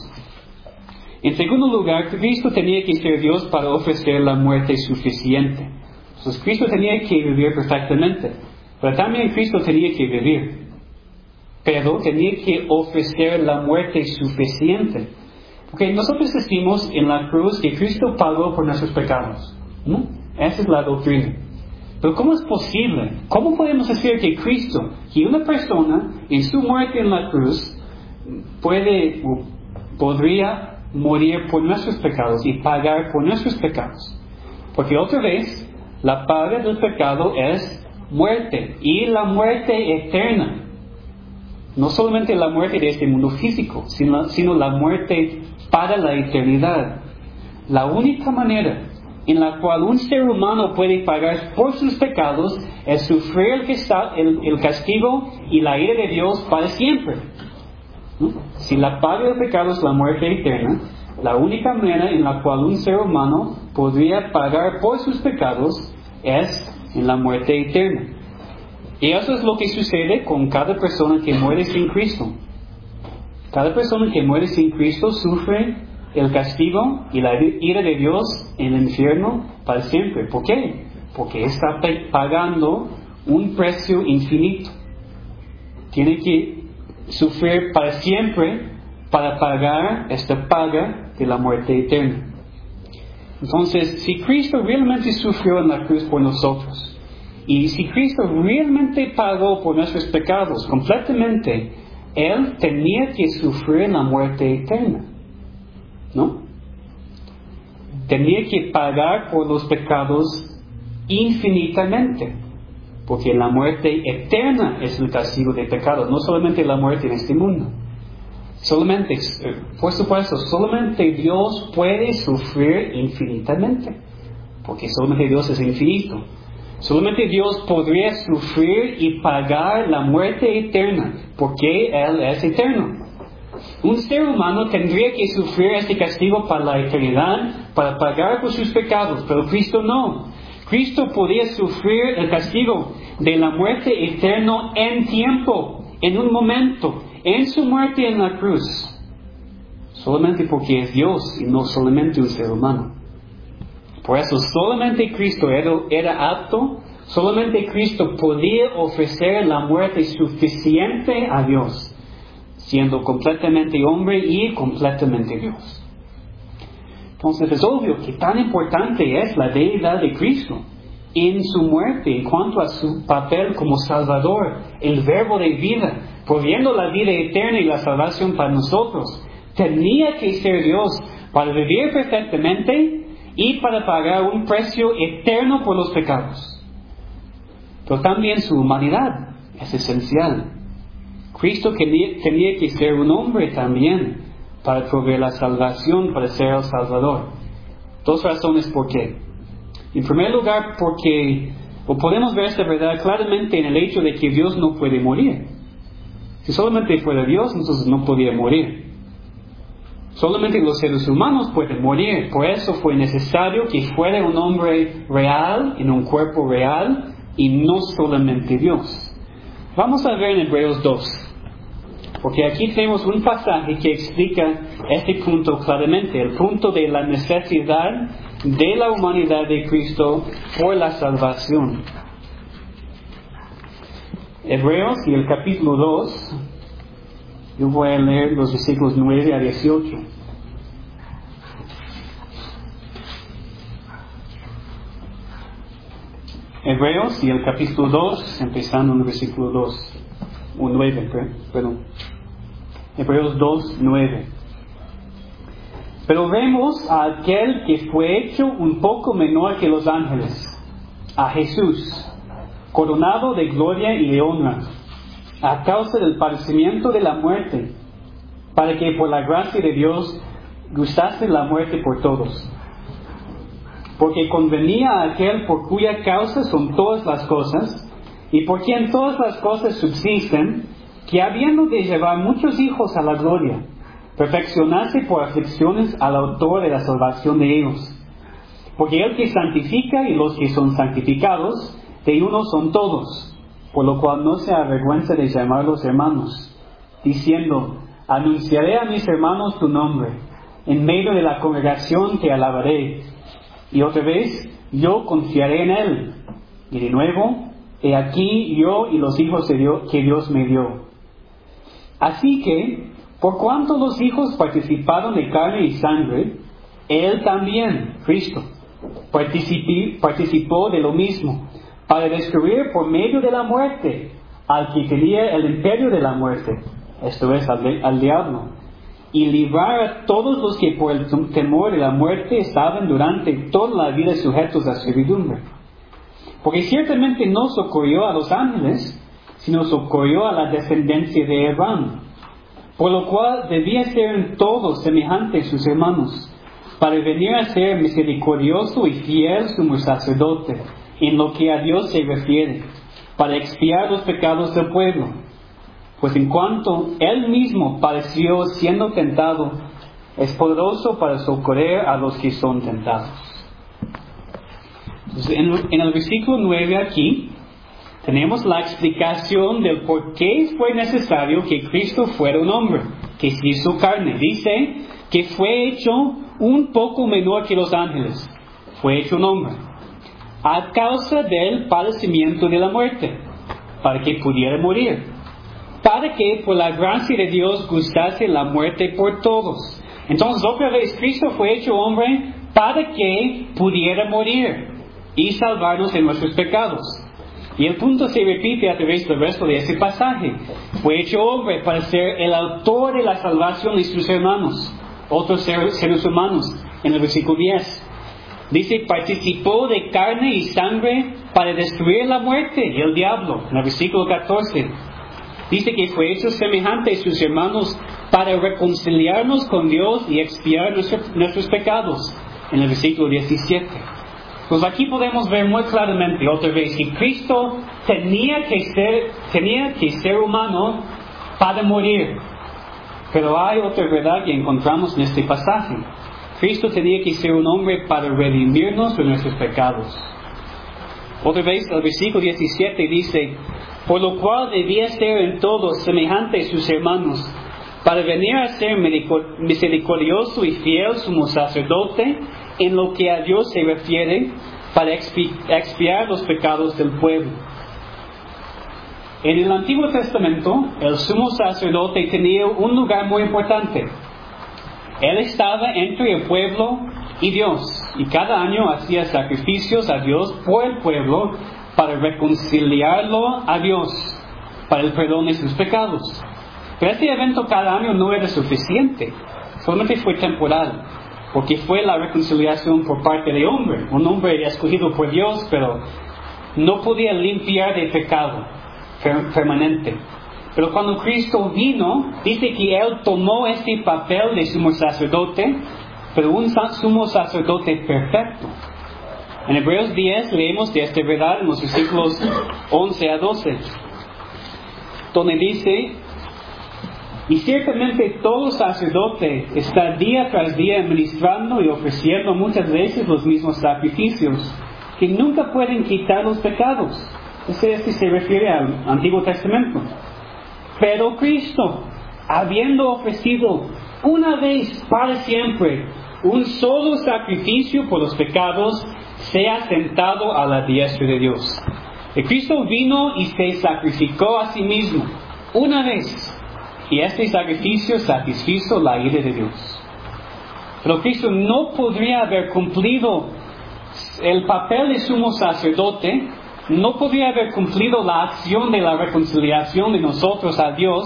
Speaker 1: En segundo lugar, Cristo tenía que ser Dios para ofrecer la muerte suficiente. Entonces Cristo tenía que vivir perfectamente, pero también Cristo tenía que vivir. Pero tenía que ofrecer la muerte suficiente. Porque nosotros decimos en la cruz que Cristo pagó por nuestros pecados, ¿no? Esa es la doctrina. Pero ¿cómo es posible? ¿Cómo podemos decir que Cristo, que una persona en su muerte en la cruz, puede o podría morir por nuestros pecados y pagar por nuestros pecados? Porque otra vez, la paga del pecado es muerte, y la muerte eterna. No solamente la muerte de este mundo físico, sino, sino la muerte para la eternidad. La única manera en la cual un ser humano puede pagar por sus pecados es sufrir el, el, el castigo y la ira de Dios para siempre. ¿No? Si la paga del pecado es la muerte eterna, la única manera en la cual un ser humano podría pagar por sus pecados es en la muerte eterna. Y eso es lo que sucede con cada persona que muere sin Cristo. Cada persona que muere sin Cristo sufre el castigo y la ira de Dios en el infierno para siempre. ¿Por qué? Porque está pagando un precio infinito. Tiene que sufrir para siempre para pagar esta paga de la muerte eterna. Entonces, si Cristo realmente sufrió en la cruz por nosotros, y si Cristo realmente pagó por nuestros pecados completamente, Él tenía que sufrir la muerte eterna, ¿no? Tenía que pagar por los pecados infinitamente, porque la muerte eterna es el castigo de pecados, no solamente la muerte en este mundo. Solamente, por supuesto, solamente Dios puede sufrir infinitamente, porque solamente Dios es infinito. Solamente Dios podría sufrir y pagar la muerte eterna, porque Él es eterno. Un ser humano tendría que sufrir este castigo para la eternidad, para pagar por sus pecados, pero Cristo no. Cristo podía sufrir el castigo de la muerte eterna en tiempo, en un momento, en su muerte en la cruz. Solamente porque es Dios y no solamente un ser humano. Por eso solamente Cristo era, era apto, solamente Cristo podía ofrecer la muerte suficiente a Dios, siendo completamente hombre y completamente Dios. Entonces es obvio que tan importante es la deidad de Cristo en su muerte en cuanto a su papel como Salvador, el verbo de vida, proveyendo la vida eterna y la salvación para nosotros. Tenía que ser Dios para vivir perfectamente y para pagar un precio eterno por los pecados. Pero también su humanidad es esencial. Cristo tenía que ser un hombre también para proveer la salvación, para ser el Salvador. Dos razones por qué. En primer lugar, porque o podemos ver esta verdad claramente en el hecho de que Dios no puede morir. Si solamente fuera Dios, entonces no podía morir. Solamente los seres humanos pueden morir. Por eso fue necesario que fuera un hombre real, en un cuerpo real, y no solamente Dios. Vamos a ver en Hebreos dos, porque aquí tenemos un pasaje que explica este punto claramente, el punto de la necesidad de la humanidad de Cristo por la salvación. Hebreos y el capítulo dos, yo voy a leer los versículos nueve a dieciocho. Hebreos y el capítulo dos, empezando en el versículo dos, o nueve, perdón. Hebreos dos, nueve. Pero vemos a aquel que fue hecho un poco menor que los ángeles, a Jesús, coronado de gloria y de honra, a causa del padecimiento de la muerte, para que por la gracia de Dios gustase la muerte por todos. Porque convenía a aquel por cuya causa son todas las cosas, y por quien todas las cosas subsisten, que habiendo de llevar muchos hijos a la gloria, perfeccionase por aflicciones al autor de la salvación de ellos. Porque el que santifica y los que son santificados, de uno son todos, por lo cual no se avergüenza de llamarlos hermanos, diciendo, anunciaré a mis hermanos tu nombre, en medio de la congregación te alabaré. Y otra vez, yo confiaré en él. Y de nuevo, he aquí yo y los hijos de Dios, que Dios me dio. Así que, por cuanto los hijos participaron de carne y sangre, él también, Cristo, participó de lo mismo, para destruir por medio de la muerte al que tenía el imperio de la muerte, esto es, al, al diablo, y librar a todos los que por el temor de la muerte estaban durante toda la vida sujetos a servidumbre. Porque ciertamente no socorrió a los ángeles, sino socorrió a la descendencia de Abraham, por lo cual debía ser en todos semejante a sus hermanos, para venir a ser misericordioso y fiel sumo sacerdote, en lo que a Dios se refiere, para expiar los pecados del pueblo. Pues en cuanto Él mismo padeció siendo tentado, es poderoso para socorrer a los que son tentados. Entonces, en, en el versículo nueve aquí, tenemos la explicación del por qué fue necesario que Cristo fuera un hombre, que se hizo carne. Dice que fue hecho un poco menor que los ángeles. Fue hecho un hombre. A causa del padecimiento de la muerte, para que pudiera morir. Para que por la gracia de Dios gustase la muerte por todos. Entonces otra vez Cristo fue hecho hombre para que pudiera morir y salvarnos de nuestros pecados. Y el punto se repite a través del resto de ese pasaje. Fue hecho hombre para ser el autor de la salvación de sus hermanos, otros seres humanos, en el versículo diez. Dice, participó de carne y sangre para destruir la muerte y el diablo, en el versículo catorce. Dice que fue hecho semejante a sus hermanos para reconciliarnos con Dios y expiar nuestro, nuestros pecados, en el versículo diecisiete. Pues aquí podemos ver muy claramente otra vez que Cristo tenía que ser, tenía que ser humano para morir. Pero hay otra verdad que encontramos en este pasaje. Cristo tenía que ser un hombre para redimirnos de nuestros pecados. Otra vez el versículo diecisiete dice, por lo cual debía ser en todo semejante a sus hermanos, para venir a ser misericordioso y fiel sumo sacerdote en lo que a Dios se refiere, para expiar los pecados del pueblo. En el Antiguo Testamento, el sumo sacerdote tenía un lugar muy importante. Él estaba entre el pueblo y Dios, y cada año hacía sacrificios a Dios por el pueblo para reconciliarlo a Dios, para el perdón de sus pecados. Pero este evento cada año no era suficiente, solamente fue temporal, porque fue la reconciliación por parte de hombre, un hombre escogido por Dios, pero no podía limpiar de pecado permanente. Pero cuando Cristo vino, dice que Él tomó este papel de sumo sacerdote, pero un sumo sacerdote perfecto. En Hebreos diez leemos de esta verdad en los versículos once a doce, donde dice, Y ciertamente todo sacerdote está día tras día administrando y ofreciendo muchas veces los mismos sacrificios, que nunca pueden quitar los pecados. Este, este se refiere al Antiguo Testamento. Pero Cristo, habiendo ofrecido una vez para siempre un solo sacrificio por los pecados, se ha sentado a la diestra de Dios. Y Cristo vino y se sacrificó a sí mismo una vez, y este sacrificio satisfizo la ira de Dios. Pero Cristo no podría haber cumplido el papel de sumo sacerdote, no podría haber cumplido la acción de la reconciliación de nosotros a Dios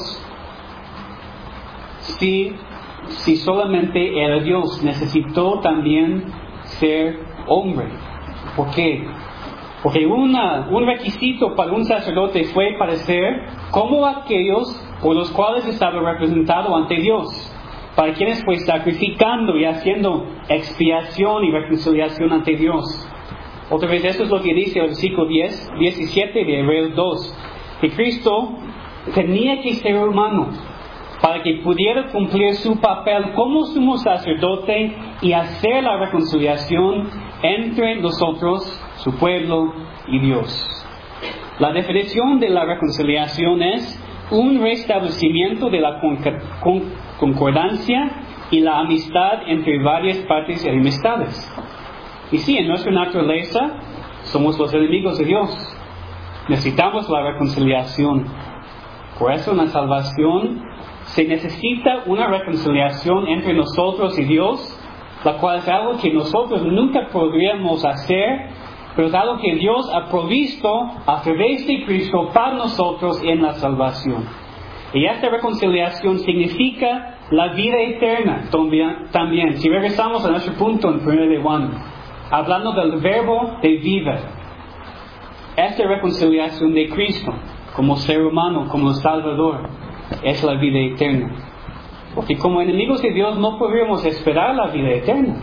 Speaker 1: si, si solamente era Dios. Necesitó también ser hombre. ¿Por qué? Porque una, un requisito para un sacerdote fue parecer como aquellos por los cuales estaba representado ante Dios, para quienes fue sacrificando y haciendo expiación y reconciliación ante Dios. Otra vez, eso es lo que dice el versículo diez, diecisiete de Hebreos dos, que Cristo tenía que ser humano para que pudiera cumplir su papel como sumo sacerdote y hacer la reconciliación entre nosotros, su pueblo y Dios. La definición de la reconciliación es un restablecimiento de la concordancia y la amistad entre varias partes enemistades. Y sí, en nuestra naturaleza somos los enemigos de Dios. Necesitamos la reconciliación. Por eso en la salvación se necesita una reconciliación entre nosotros y Dios, la cual es algo que nosotros nunca podríamos hacer, pero es algo que Dios ha provisto a través de Cristo para nosotros en la salvación. Y esta reconciliación significa la vida eterna también. Si regresamos a nuestro punto en primero de Juan, hablando del verbo de vida, esta reconciliación de Cristo como ser humano, como Salvador, es la vida eterna. Porque como enemigos de Dios no podríamos esperar la vida eterna.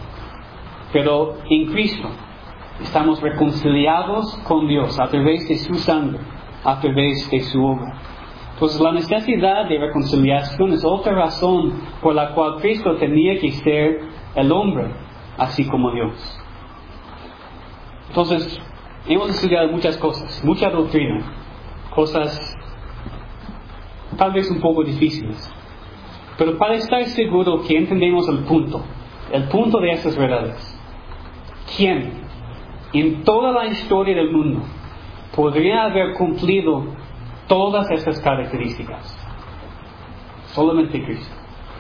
Speaker 1: Pero en Cristo estamos reconciliados con Dios a través de su sangre, a través de su obra. Entonces la necesidad de reconciliación es otra razón por la cual Cristo tenía que ser el hombre, así como Dios. Entonces, hemos estudiado muchas cosas, mucha doctrina, cosas tal vez un poco difíciles. Pero para estar seguro que entendemos el punto, el punto de estas verdades, ¿quién en toda la historia del mundo podría haber cumplido todas estas características? Solamente Cristo.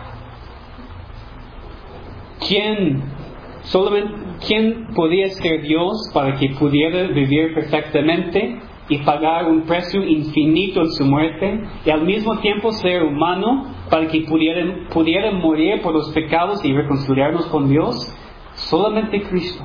Speaker 1: ¿Quién, solamente, ¿quién podía ser Dios para que pudiera vivir perfectamente y pagar un precio infinito en su muerte, y al mismo tiempo ser humano para que pudieran, pudieran morir por los pecados y reconciliarnos con Dios? Solamente Cristo.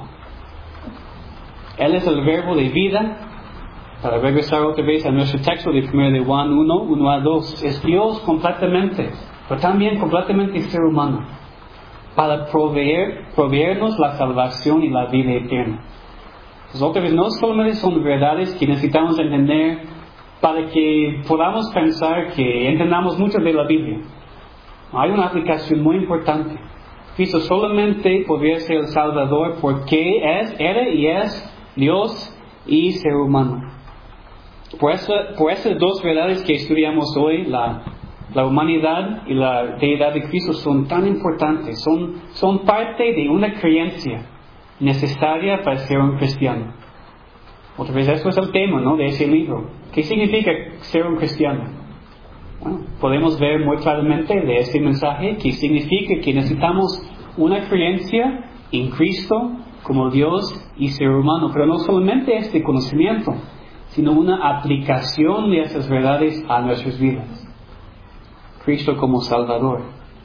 Speaker 1: Él es el verbo de vida. Para regresar otra vez a nuestro texto de primero de Juan uno, uno a dos, es Dios completamente, pero también completamente ser humano, para proveer, proveernos la salvación y la vida eterna. Entonces, otra vez, no solamente son verdades que necesitamos entender para que podamos pensar que entendamos mucho de la Biblia. Hay una aplicación muy importante. Cristo solamente podría ser el Salvador porque es, era y es Dios y ser humano. Por, eso, por esas dos verdades que estudiamos hoy, la, la humanidad y la deidad de Cristo son tan importantes, son, son parte de una creencia necesaria para ser un cristiano. Otra vez, eso es el tema, ¿no?, de ese libro. ¿Qué significa ser un cristiano? Bueno, podemos ver muy claramente de este mensaje que significa que necesitamos una creencia en Cristo como Dios y ser humano, pero no solamente este conocimiento, sino una aplicación de esas verdades a nuestras vidas. Cristo como Salvador.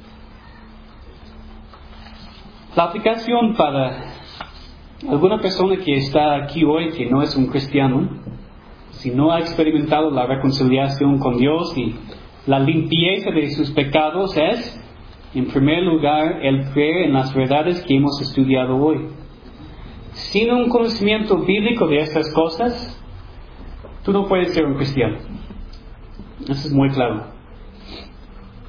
Speaker 1: La aplicación para alguna persona que está aquí hoy que no es un cristiano, si no ha experimentado la reconciliación con Dios y la limpieza de sus pecados, es, en primer lugar, el creer en las verdades que hemos estudiado hoy. Sin un conocimiento bíblico de estas cosas, tú no puedes ser un cristiano. Eso es muy claro.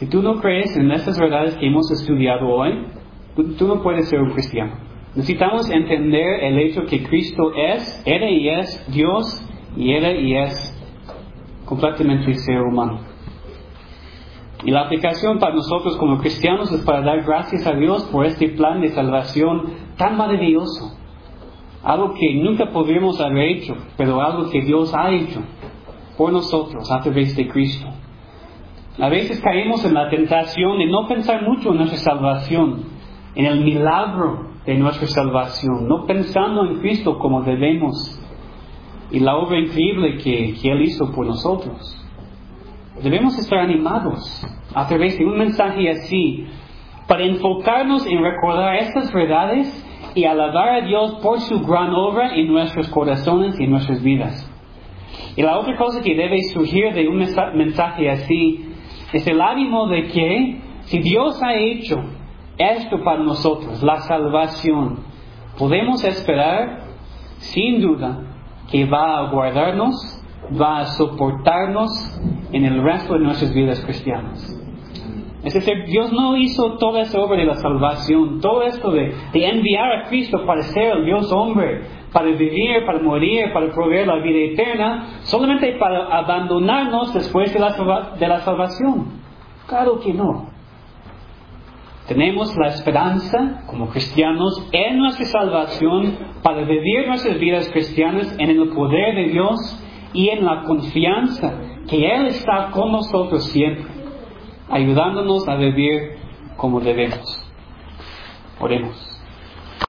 Speaker 1: Si tú no crees en estas verdades que hemos estudiado hoy, tú, tú no puedes ser un cristiano. Necesitamos entender el hecho que Cristo es, era y es Dios, y era y es completamente ser humano. Y la aplicación para nosotros como cristianos es para dar gracias a Dios por este plan de salvación tan maravilloso. Algo que nunca podríamos haber hecho, pero algo que Dios ha hecho por nosotros a través de Cristo. A veces caemos en la tentación de no pensar mucho en nuestra salvación, en el milagro de nuestra salvación, no pensando en Cristo como debemos y la obra increíble que, que Él hizo por nosotros. Debemos estar animados a través de un mensaje así para enfocarnos en recordar estas verdades y alabar a Dios por su gran obra en nuestros corazones y en nuestras vidas. Y la otra cosa que debe surgir de un mensaje así es el ánimo de que si Dios ha hecho esto para nosotros, la salvación, podemos esperar sin duda que va a guardarnos, va a soportarnos en el resto de nuestras vidas cristianas. Es decir, Dios no hizo toda esa obra de la salvación, todo esto de, de enviar a Cristo para ser el Dios hombre, para vivir, para morir, para proveer la vida eterna, solamente para abandonarnos después de la, de la salvación. Claro que no. Tenemos la esperanza como cristianos en nuestra salvación para vivir nuestras vidas cristianas en el poder de Dios y en la confianza que Él está con nosotros siempre, ayudándonos a vivir como debemos. Oremos.